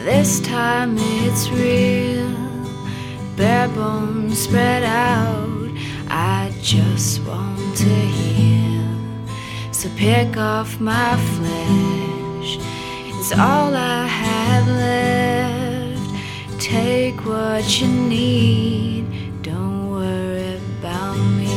This time it's real, bare bones spread out. I just want to heal, so pick off my flesh. It's all I have left. Take what you need, don't worry about me.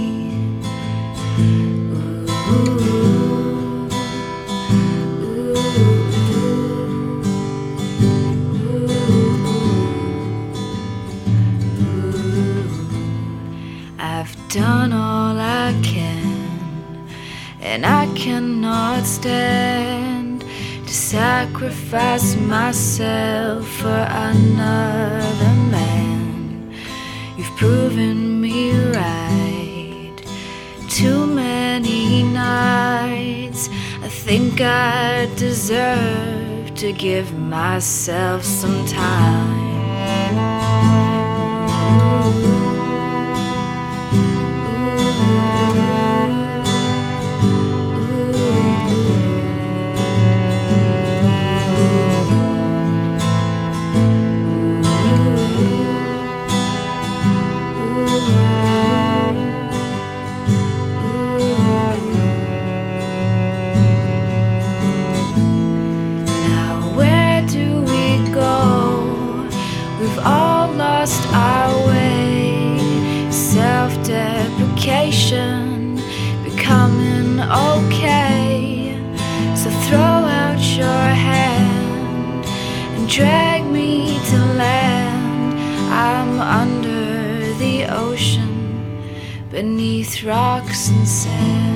I've done all I can, and I cannot stand to sacrifice myself for another man. You've proven me right too many nights. I think I deserve to give myself some time. We've all lost our way, self-deprecation, becoming okay. So throw out your hand and drag me to land. I'm under the ocean, beneath rocks and sand.